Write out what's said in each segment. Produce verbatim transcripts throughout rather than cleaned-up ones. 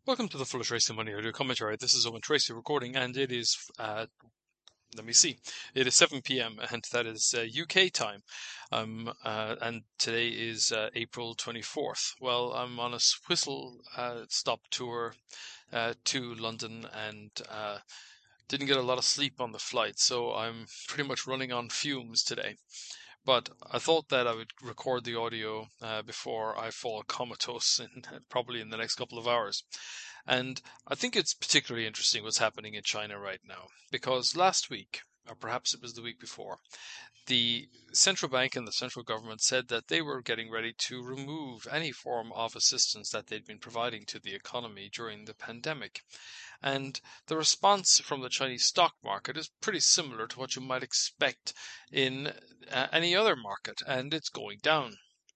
Welcome to the Foolish Racing Money Audio Commentary. This is Owen Tracy recording, and it is, uh, let me see, it is seven p m, and that is uh, U K time. Um, uh, and today is uh, April twenty-fourth. Well, I'm on a whistle uh, stop tour uh, to London and uh, didn't get a lot of sleep on the flight, so I'm pretty much running on fumes today. But I thought that I would record the audio uh, before I fall comatose in probably in the next couple of hours. And I think it's particularly interesting what's happening in China right now, because last week, or perhaps it was the week before, the central bank and the central government said that they were getting ready to remove any form of assistance that they'd been providing to the economy during the pandemic. And the response from the Chinese stock market is pretty similar to what you might expect in uh, any other market, and it's going down.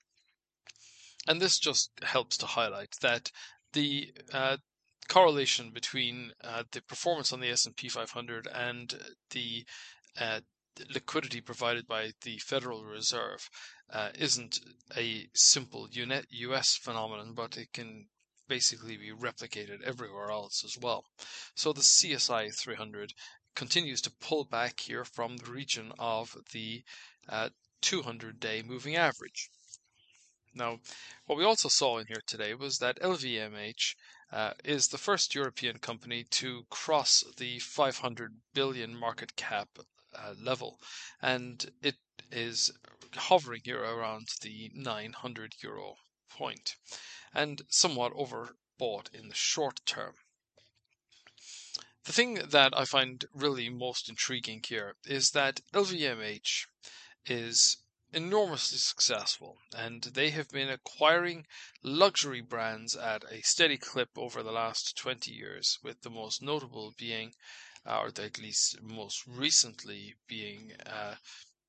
And this just helps to highlight that the uh, correlation between uh, the performance on the S and P five hundred and the uh, liquidity provided by the Federal Reserve uh, isn't a simple U S phenomenon, but it can basically be replicated everywhere else as well. So the C S I three hundred continues to pull back here from the region of the uh, two hundred day moving average. Now, what we also saw in here today was that L V M H uh, is the first European company to cross the five hundred billion market cap uh, level, and it is hovering here around the nine hundred euro point, and somewhat overbought in the short term. The thing that I find really most intriguing here is that L V M H is enormously successful, and they have been acquiring luxury brands at a steady clip over the last twenty years, with the most notable being, uh, or at least most recently being, uh,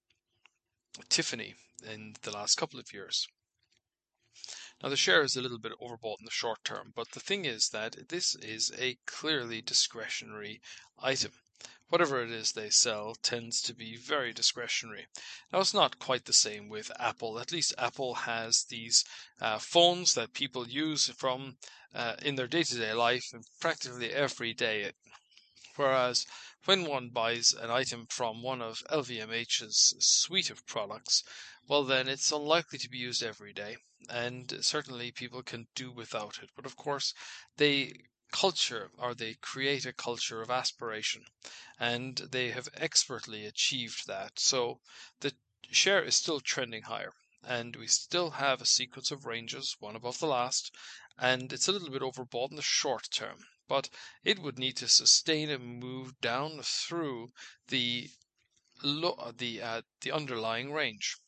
Tiffany in the last couple of years. Now, the share is a little bit overbought in the short term, but the thing is that this is a clearly discretionary item. Whatever it is they sell tends to be very discretionary. Now, it's not quite the same with Apple. At least Apple has these uh, phones that people use from uh, in their day-to-day life and practically every day. Whereas when one buys an item from one of L V M H's suite of products, well, then it's unlikely to be used every day, and certainly people can do without it. But of course, they culture or they create a culture of aspiration, and they have expertly achieved that. So the share is still trending higher, and we still have a sequence of ranges, one above the last, and it's a little bit overbought in the short term. But it would need to sustain a move down through the the uh, the underlying range,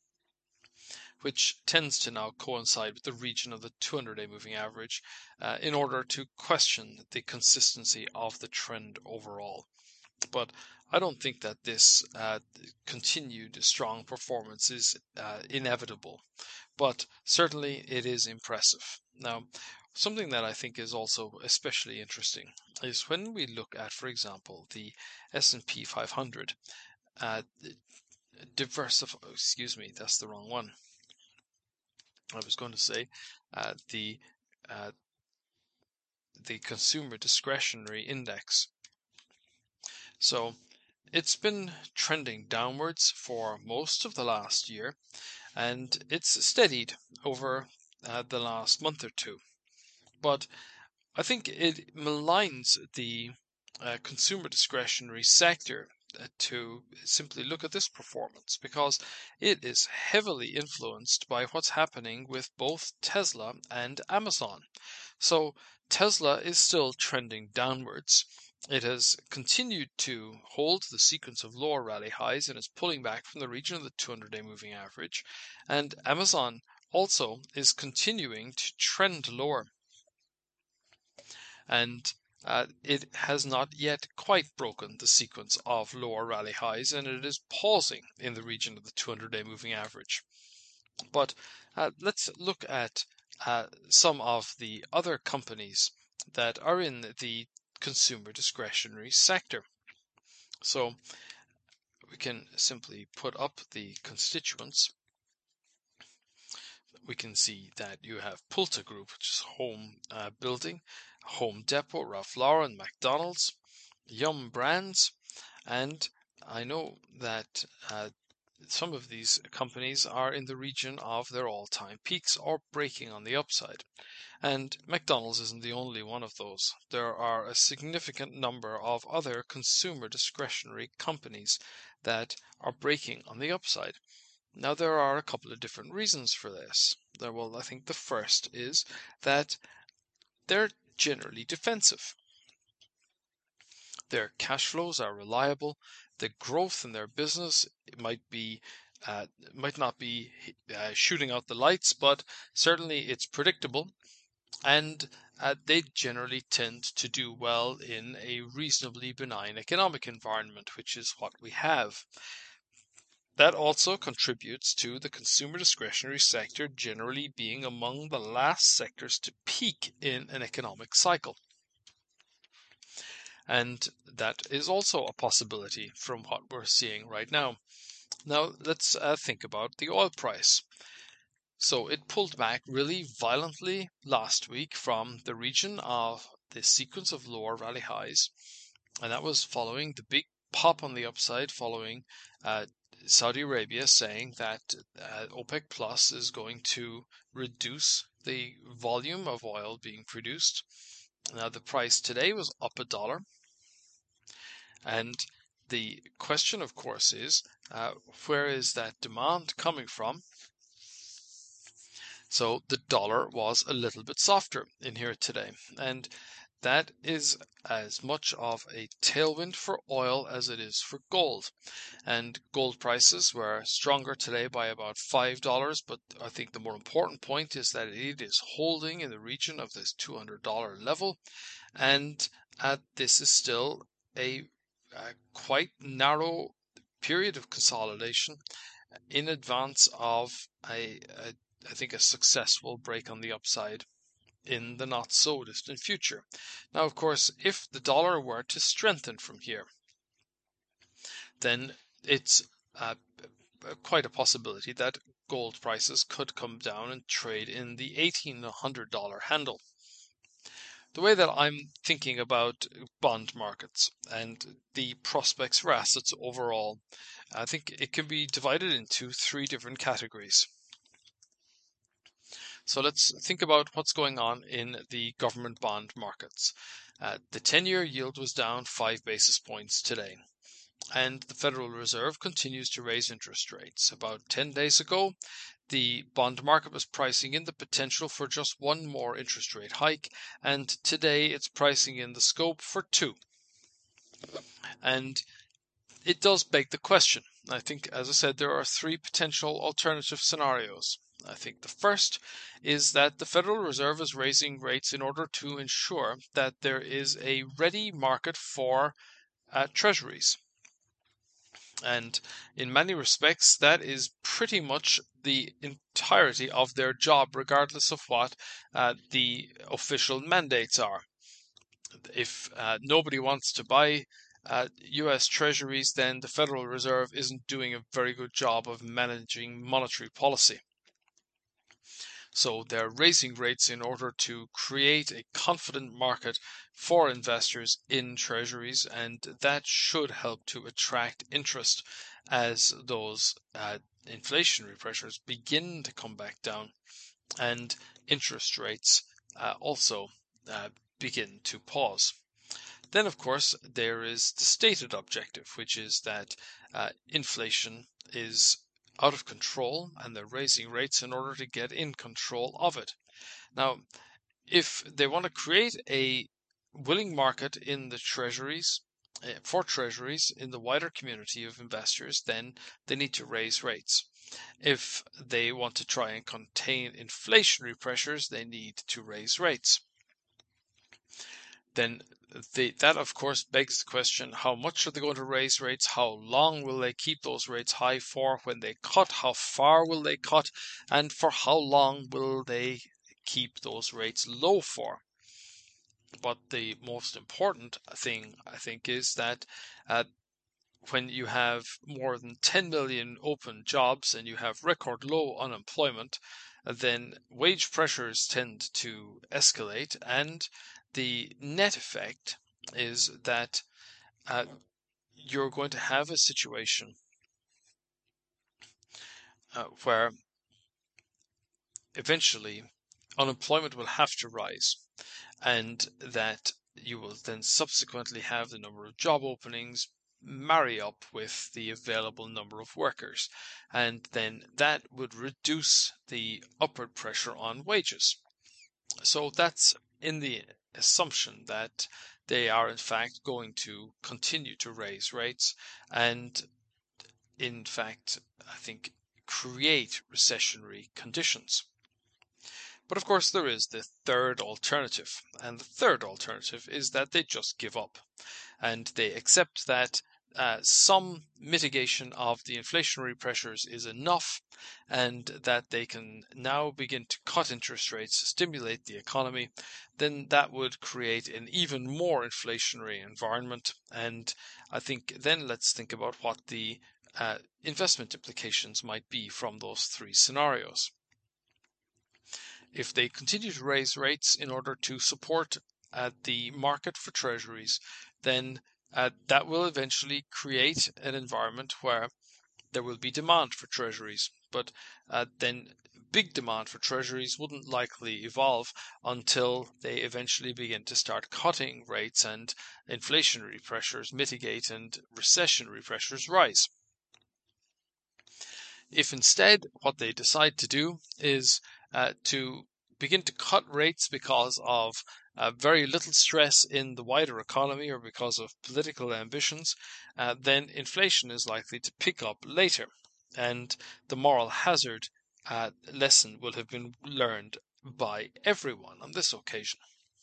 which tends to now coincide with the region of the two hundred day moving average, uh, in order to question the consistency of the trend overall. But I don't think that this uh, continued strong performance is uh, inevitable, but certainly it is impressive. Now, something that I think is also especially interesting is when we look at, for example, the S and P five hundred, uh, diversify, excuse me, that's the wrong one. I was going to say uh, the uh, the consumer discretionary index. So it's been trending downwards for most of the last year, and it's steadied over uh, the last month or two. But I think it maligns the uh, consumer discretionary sector uh, to simply look at this performance, because it is heavily influenced by what's happening with both Tesla and Amazon. So Tesla is still trending downwards. It has continued to hold the sequence of lower rally highs and is pulling back from the region of the two hundred day moving average. And Amazon also is continuing to trend lower, and uh, it has not yet quite broken the sequence of lower rally highs, and it is pausing in the region of the two hundred day moving average. But uh, let's look at uh, some of the other companies that are in the consumer discretionary sector. So we can simply put up the constituents. we can see that you have Pulta Group, which is home uh, building, Home Depot, Ralph Lauren, McDonald's, Yum Brands, and I know that uh, some of these companies are in the region of their all-time peaks or breaking on the upside. And McDonald's isn't the only one of those. There are a significant number of other consumer discretionary companies that are breaking on the upside. Now, there are a couple of different reasons for this. Well, I think the first is that they're generally defensive. Their cash flows are reliable. The growth in their business might be uh, might not be uh, shooting out the lights, but certainly it's predictable, and uh, they generally tend to do well in a reasonably benign economic environment, which is what we have. That also contributes to the consumer discretionary sector generally being among the last sectors to peak in an economic cycle. And that is also a possibility from what we're seeing right now. Now, let's uh, think about the oil price. So it pulled back really violently last week from the region of the sequence of lower rally highs. And that was following the big pop on the upside following uh, Saudi Arabia saying that uh, OPEC Plus is going to reduce the volume of oil being produced. Now the price today was up a dollar. And the question, of course, is uh, where is that demand coming from? So the dollar was a little bit softer in here today. And that is as much of a tailwind for oil as it is for gold. And gold prices were stronger today by about five dollars, but I think the more important point is that it is holding in the region of this two hundred dollar level, and uh, this is still a, a quite narrow period of consolidation in advance of a, a I think a successful break on the upside in the not so distant future. Now, of course, if the dollar were to strengthen from here, then it's uh, quite a possibility that gold prices could come down and trade in the eighteen hundred dollar handle. The way that I'm thinking about bond markets and the prospects for assets overall, I think it can be divided into three different categories. So let's think about what's going on in the government bond markets. Uh, the ten-year yield was down five basis points today, and the Federal Reserve continues to raise interest rates. About ten days ago, the bond market was pricing in the potential for just one more interest rate hike, and today it's pricing in the scope for two. And it does beg the question. I think, as I said, there are three potential alternative scenarios. I think the first is that the Federal Reserve is raising rates in order to ensure that there is a ready market for uh, treasuries. And in many respects, that is pretty much the entirety of their job, regardless of what uh, the official mandates are. If uh, nobody wants to buy uh, U S treasuries, then the Federal Reserve isn't doing a very good job of managing monetary policy. So they're raising rates in order to create a confident market for investors in treasuries, and that should help to attract interest as those uh, inflationary pressures begin to come back down and interest rates uh, also uh, begin to pause. Then, of course, there is the stated objective, which is that uh, inflation is out of control and they're raising rates in order to get in control of it. Now, if they want to create a willing market in the treasuries, uh, for treasuries in the wider community of investors, then they need to raise rates. If they want to try and contain inflationary pressures, they need to raise rates. Then they, that, of course, begs the question, how much are they going to raise rates? How long will they keep those rates high for? When they cut, how far will they cut? And for how long will they keep those rates low for? But the most important thing, I think, is that uh, when you have more than ten million open jobs and you have record low unemployment, then wage pressures tend to escalate, and the net effect is that uh, you're going to have a situation uh, where eventually unemployment will have to rise, and that you will then subsequently have the number of job openings marry up with the available number of workers, and then that would reduce the upward pressure on wages. So that's in the assumption that they are in fact going to continue to raise rates and in fact I think create recessionary conditions. But of course, there is the third alternative. And the third alternative is that they just give up and they accept that uh, some mitigation of the inflationary pressures is enough and that they can now begin to cut interest rates to stimulate the economy. Then that would create an even more inflationary environment. And I think then let's think about what the uh, investment implications might be from those three scenarios. If they continue to raise rates in order to support uh, the market for treasuries, then uh, that will eventually create an environment where there will be demand for treasuries. But uh, then big demand for treasuries wouldn't likely evolve until they eventually begin to start cutting rates and inflationary pressures mitigate and recessionary pressures rise. If instead what they decide to do is uh, to begin to cut rates because of uh, very little stress in the wider economy or because of political ambitions, uh, then inflation is likely to pick up later. And the moral hazard uh, lesson will have been learned by everyone on this occasion.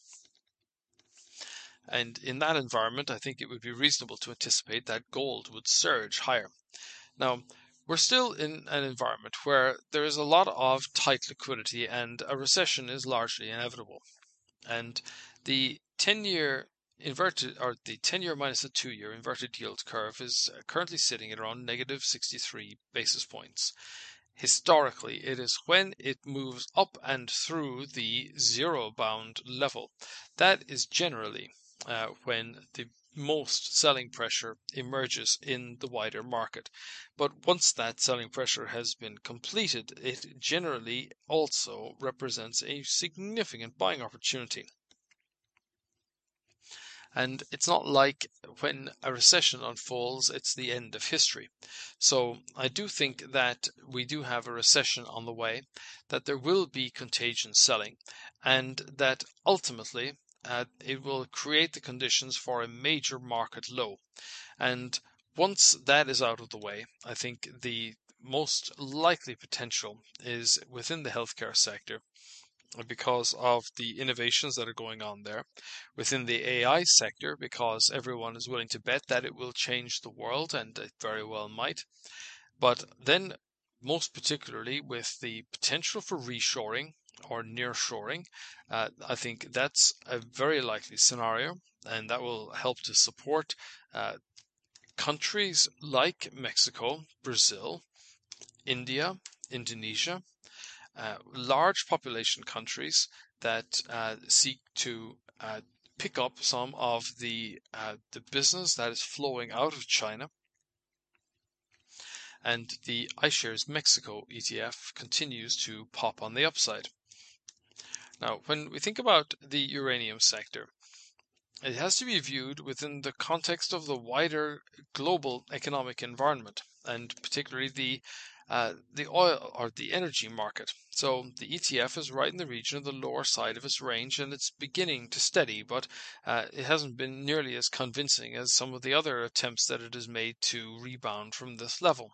And in that environment, I think it would be reasonable to anticipate that gold would surge higher. Now, we're still in an environment where there is a lot of tight liquidity and a recession is largely inevitable. And the ten-year inverted, or the ten-year minus the two-year inverted yield curve is currently sitting at around negative sixty-three basis points. Historically, it is when it moves up and through the zero bound level that is generally uh, when the most selling pressure emerges in the wider market. But once that selling pressure has been completed, it generally also represents a significant buying opportunity. And it's not like when a recession unfolds, it's the end of history. So I do think that we do have a recession on the way, that there will be contagion selling, and that ultimately uh, it will create the conditions for a major market low. And once that is out of the way, I think the most likely potential is within the healthcare sector because of the innovations that are going on there. Within the A I sector, because everyone is willing to bet that it will change the world, and it very well might. But then, most particularly with the potential for reshoring or nearshoring, uh, I think that's a very likely scenario, and that will help to support uh, countries like Mexico, Brazil, India, Indonesia, uh, large population countries that uh, seek to uh, pick up some of the uh, the business that is flowing out of China. And the iShares Mexico E T F continues to pop on the upside. Now, when we think about the uranium sector, it has to be viewed within the context of the wider global economic environment, and particularly the uh, the oil or the energy market. So the E T F is right in the region of the lower side of its range, and it's beginning to steady, but uh, it hasn't been nearly as convincing as some of the other attempts that it has made to rebound from this level.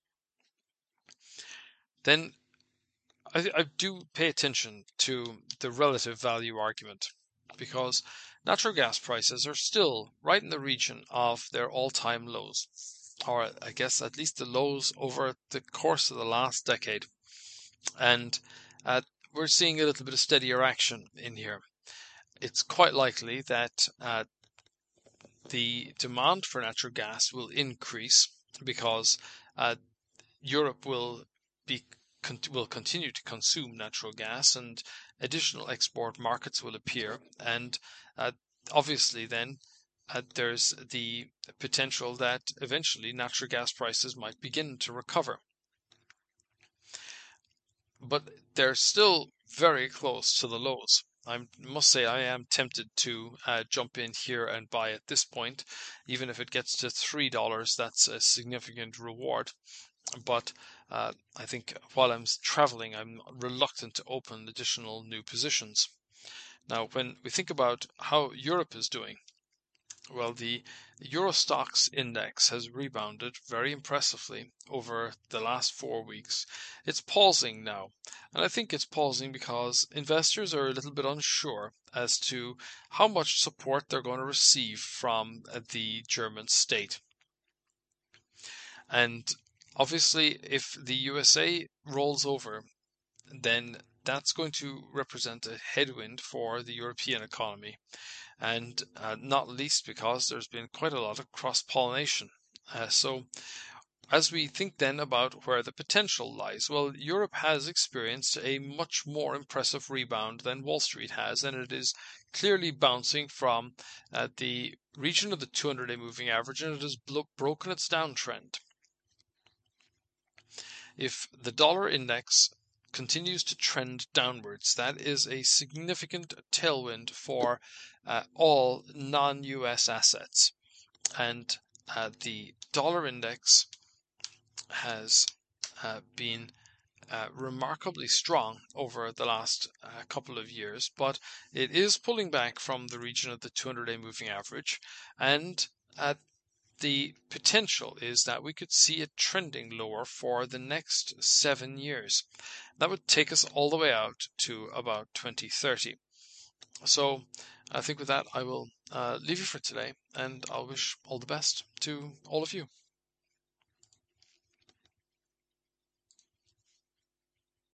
Then I, I do pay attention to the relative value argument, because natural gas prices are still right in the region of their all-time lows, or I guess at least the lows over the course of the last decade. And uh, we're seeing a little bit of steadier action in here. It's quite likely that uh, the demand for natural gas will increase because uh, Europe will be con- will continue to consume natural gas, and additional export markets will appear. And uh, obviously, then uh, there's the potential that eventually natural gas prices might begin to recover. But they're still very close to the lows. I must say I am tempted to uh, jump in here and buy at this point. Even if it gets to three dollars, that's a significant reward. But uh, I think while I'm traveling, I'm reluctant to open additional new positions. Now, when we think about how Europe is doing, well, the Euro Stoxx index has rebounded very impressively over the last four weeks. It's pausing now, and I think it's pausing because investors are a little bit unsure as to how much support they're going to receive from the German state. And obviously, if the U S A rolls over, then that's going to represent a headwind for the European economy. And uh, not least because there's been quite a lot of cross-pollination. Uh, so as we think then about where the potential lies, well, Europe has experienced a much more impressive rebound than Wall Street has, and it is clearly bouncing from uh, the region of the two hundred day moving average, and it has blo- broken its downtrend. If the dollar index continues to trend downwards, that is a significant tailwind for uh, all non-U S assets. And uh, the dollar index has uh, been uh, remarkably strong over the last uh, couple of years, but it is pulling back from the region of the two hundred day moving average, and uh, the potential is that we could see it trending lower for the next seven years. That would take us all the way out to about twenty thirty. So I think with that, I will uh, leave you for today, and I'll wish all the best to all of you.